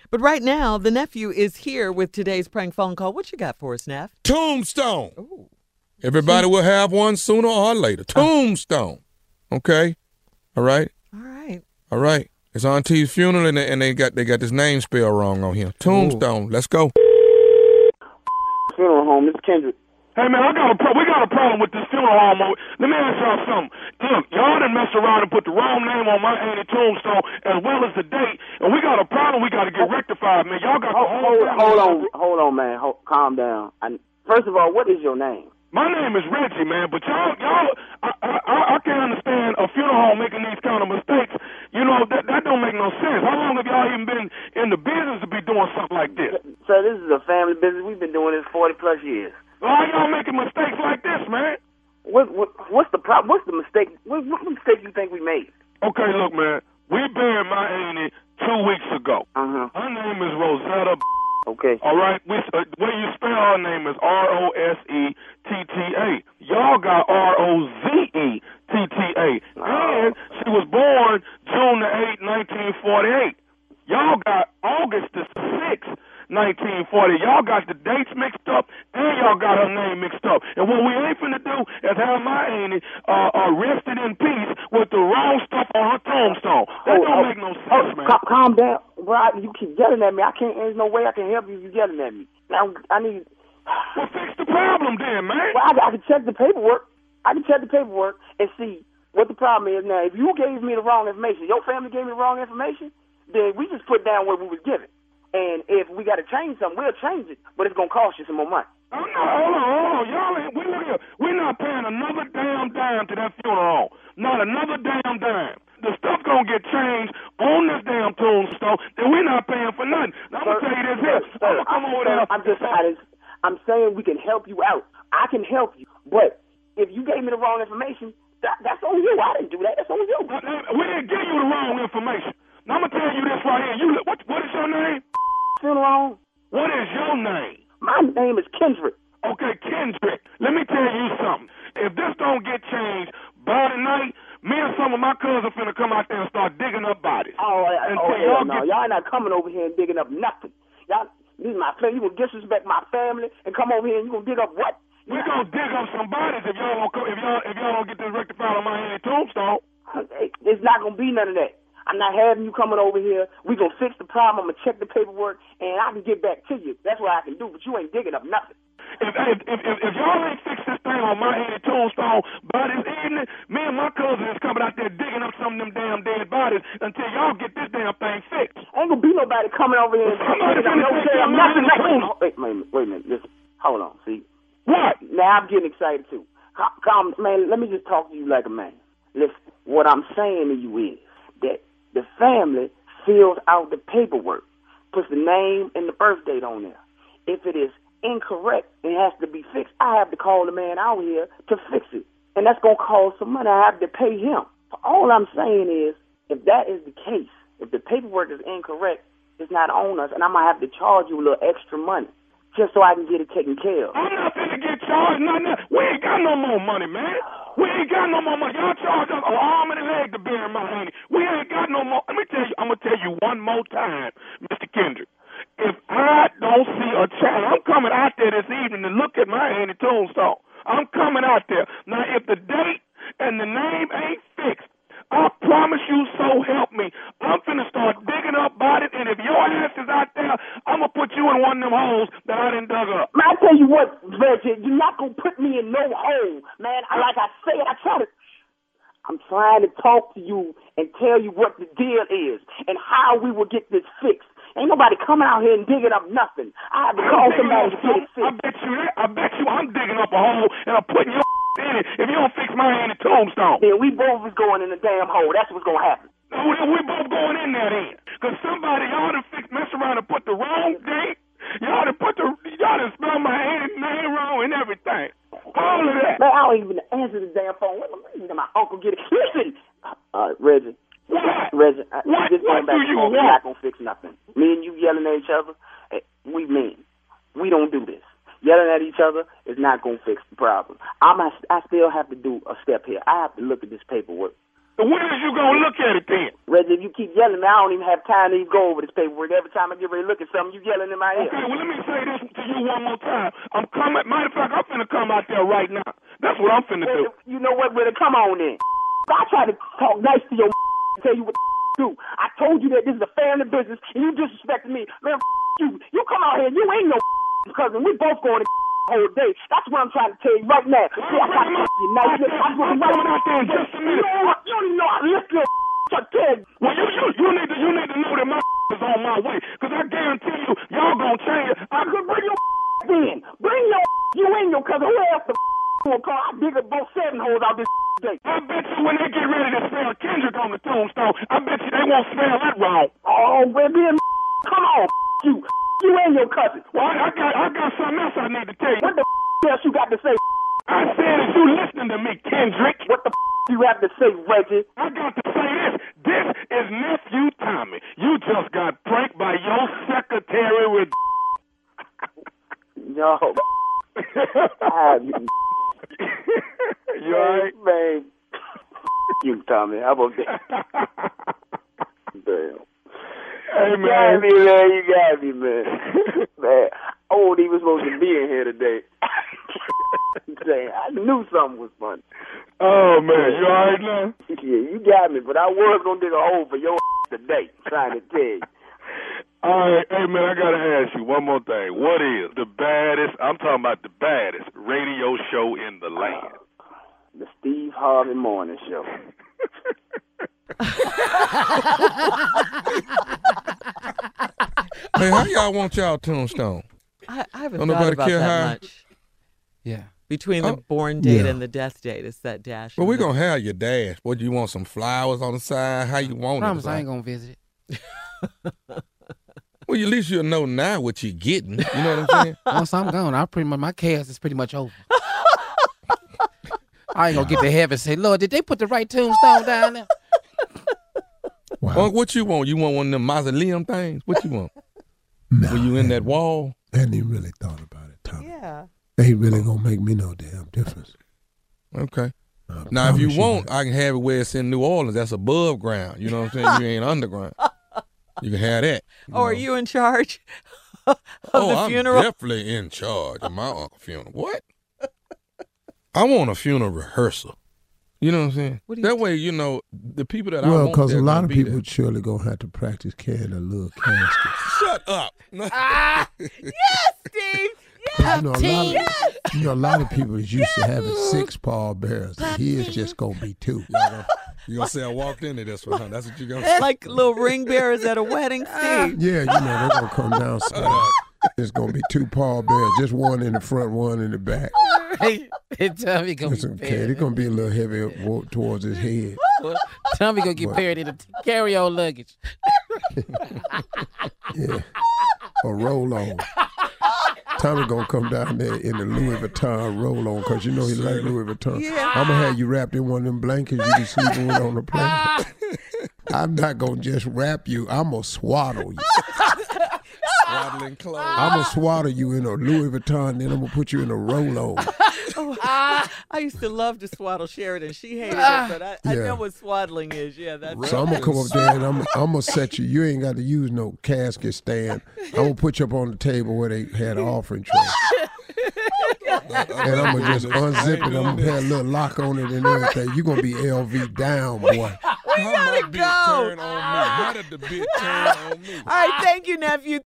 But right now, the nephew is here with today's prank phone call. What you got for us, Neff? Tombstone. Ooh. Everybody will have one sooner or later. Tombstone. Okay? All right? All right. All right. It's Auntie's funeral, and they got this name spell wrong on here. Tombstone. Let's go. Funeral home, Mr. Kendrick. Hey, man, we got a problem with this funeral home. Let me ask y'all something. Look, y'all done messed around and put the wrong name on my auntie tombstone as well as the date, and we got a problem we got to get rectified, man. Y'all got the whole Hold on, man. Calm down. First of all, what is your name? My name is Reggie, man, but y'all, I can't understand a funeral home making these kind of mistakes. You know, that don't make no sense. How long have y'all even been in the business to be doing something like this? Sir, this is a family business. We've been doing this 40+ years. Why y'all making mistakes like this, man? What's the problem? What's the mistake? What mistake you think we made? Okay, look, man. We buried my auntie 2 weeks ago. Her name is Rosetta. Okay. All right. The way you spell her name is Rosetta. Y'all got Rozetta. And she was born June the 8th, 1948. Y'all got August the 6th. 1940. Y'all got the dates mixed up, and y'all got her name mixed up. And what we ain't finna do is have my auntie rested in peace with the wrong stuff on her tombstone. That don't make no sense, man. Calm down, bro. You keep yelling at me. There's no way I can help you if you're yelling at me. Now, I need... Well, fix the problem then, man. Well, I can check the paperwork. and see what the problem is. Now, if you gave me the wrong information, your family gave me the wrong information, then we just put down what we was given. And if we got to change something, we'll change it, but it's going to cost you some more money. Oh, no, hold on. Y'all ain't, we're not paying another damn dime to that funeral home. Not another damn dime. The stuff going to get changed on this damn tombstone, and we're not paying for nothing. Now, I'm going to tell you this here. I'm going to come over there. I'm saying we can help you out. I can help you, but if you gave me the wrong information, that's on you. I didn't do that. That's on you. We didn't give you the wrong information. Now, I'm going to tell you this right here. What is your name? Funeral. What is your name? My name is Kendrick. Okay, Kendrick. Let me tell you something. If this don't get changed by tonight, me and some of my cousins finna come out there and start digging up bodies. Y'all not coming over here and digging up nothing. Y'all, this is my family. You gonna disrespect my family and come over here and you gonna dig up what? We gonna dig up some bodies if y'all don't get this rectified on my auntie tombstone. It's not gonna be none of that. I'm not having you coming over here. We gonna fix the problem. I'm gonna check the paperwork, and I can get back to you. That's what I can do. But you ain't digging up nothing. If y'all ain't fix this thing on my auntie tombstone by this evening, me and my cousin is coming out there digging up some of them damn dead bodies until y'all get this damn thing fixed. Ain't gonna be nobody coming over here and digging up nothing. Wait a minute. Listen. Hold on. See. What? Now I'm getting excited too. Man, let me just talk to you like a man. Listen. What I'm saying to you is that the family fills out the paperwork, puts the name and the birth date on there. If it is incorrect and has to be fixed, I have to call the man out here to fix it. And that's going to cost some money. I have to pay him. So all I'm saying is, if that is the case, if the paperwork is incorrect, it's not on us, and I'm going to have to charge you a little extra money just so I can get it taken care of. I'm not going to get charged nothing. We ain't got no more money, man. We ain't got no more money. Y'all charge us an arm and a leg to bury my auntie. We ain't got no more. Let me tell you, I'm going to tell you one more time, Mr. Kendrick. If I don't see a child, I'm coming out there this evening to look at my auntie tombstone. I'm coming out there. Now, if the date and the name ain't fixed, I promise you, so help me, I'm finna start digging up bodies, and if your ass is out there, I'm gonna put you in one of them holes that I done dug up. Man, I tell you what, Reggie, you're not gonna put me in no hole, man. Like I said, I'm trying to talk to you and tell you what the deal is and how we will get this fixed. Ain't nobody coming out here and digging up nothing. I have to call somebody to get it fixed. I bet you I'm digging up a hole and I'm putting your in it if you don't fix my auntie tombstone. Then we both is going in the damn hole. That's what's going to happen. We both going in there then. Because y'all done mess around and put the wrong date. Y'all done spelled my auntie's name wrong and everything. All of that. Man, I don't even answer the damn phone. Let my uncle get it. Listen, Reggie. What? Reggie, what do you want? We're not going to fix nothing. Me and you yelling at each other, we mean. We don't do this. Yelling at each other is not going to fix the problem. I still have to do a step here. I have to look at this paperwork. When is you gonna look at it then? Reggie, if you keep yelling, I don't even have time to even go over this paperwork. Every time I get ready to look at something, you yelling in my ear. Okay, well, let me say this to you one more time. I'm coming. Matter of fact, I'm finna come out there right now. That's what I'm finna do. You know what, brother? Come on then. I try to talk nice to your tell you what to do. I told you that this is a family business, and you disrespected me. Man, you. You come out here, you ain't no cousin. We both going to whole day. That's what I'm trying to tell you right now. See, I got you nice. I'm going out there in just a minute. You don't even know I lift your well, you need to know that my is on my way, because I guarantee y'all gonna change it. I could bring your in. Bring your you and your cousin. Who else the will call? I dig up both 7 holes out this day. I bet you when they get ready to spell Kendrick on the tombstone, I bet you they won't spell that wrong. Oh, baby, come on, you and your cousin. Well, I got something else I need to tell you. What the else you got to say? I said, is you listening to me, Kendrick? What the you have to say, Reggie? I got to say this. This is Nephew Tommy. You just got pranked by your secretary with. No. You alright? Man. You, Tommy. How about that? Damn. Hey, man. You got me, man. Man, I wasn't even supposed to be in here today. Damn, I knew something was funny. Oh, man. You all right now? Yeah, you got me, but I was going to dig a hole for your today, trying to tell you. All right. Hey, man, I got to ask you one more thing. What is the baddest, I'm talking about the baddest radio show in the land? The Steve Harvey Morning Show. Hey, how y'all want y'all tombstone? I haven't Don't thought nobody about care that how? much. Yeah. Between the born date and the death date, it's that dash. Well, we're going to have your dash. What, you want some flowers on the side? How you want Promise it? I ain't going to visit it. Well, at least you'll know now what you're getting. You know what I'm saying? Once I'm gone, my cast is pretty much over. I ain't going to get to heaven and say, Lord, did they put the right tombstone down there? Wow. Well, what you want? You want one of them mausoleum things? What you want? Nah, Were you in that wall? I hadn't even really thought about it, Tommy. Yeah. They ain't really gonna make me no damn difference. Okay. Now, if you want, I can have it where it's in New Orleans. That's above ground. You know what I'm saying? You ain't underground. You can have that. Are you in charge of the funeral? I'm definitely in charge of my uncle's funeral. What? I want a funeral rehearsal. You know what I'm saying? That way, you know, the people that I want. Well, because a lot of people there. surely gonna have to practice carrying a little casket. Shut up. Yes, Steve. You know, a lot of people is used to having 6 pallbearers, and his just gonna be 2. You gonna say I walked into this one, huh? That's what you gonna say? Like little ring bearers at a wedding, Steve. Yeah, you know, they're gonna come downstairs. It's gonna be 2 pallbearers, just one in the front, one in the back. Tommy gonna It's okay. They're gonna be a little heavy towards his head. Tommy gonna get buried in the carry-on luggage. Yeah, a roll-on. Tommy gonna come down there in the Louis Vuitton roll-on, because you know he like Louis Vuitton. Yeah. I'm gonna have you wrapped in one of them blankets you be sleeping with on the plane. I'm not gonna just wrap you. I'm gonna swaddle you. Swaddling clothes. I'm gonna swaddle you in a Louis Vuitton, then I'm gonna put you in a roll-on. I used to love to swaddle Sheridan. She hated it, but I know what swaddling is. Yeah, that's So I'm gonna come up there and I'm gonna set you. You ain't got to use no casket stand. I'm gonna put you up on the table where they had an offering tray. And I'm gonna just unzip it. I'm gonna put a little lock on it and everything. You're gonna be LV down, boy. We gotta go. Turn on me. How did the bit turn on me? All right, thank you, nephew.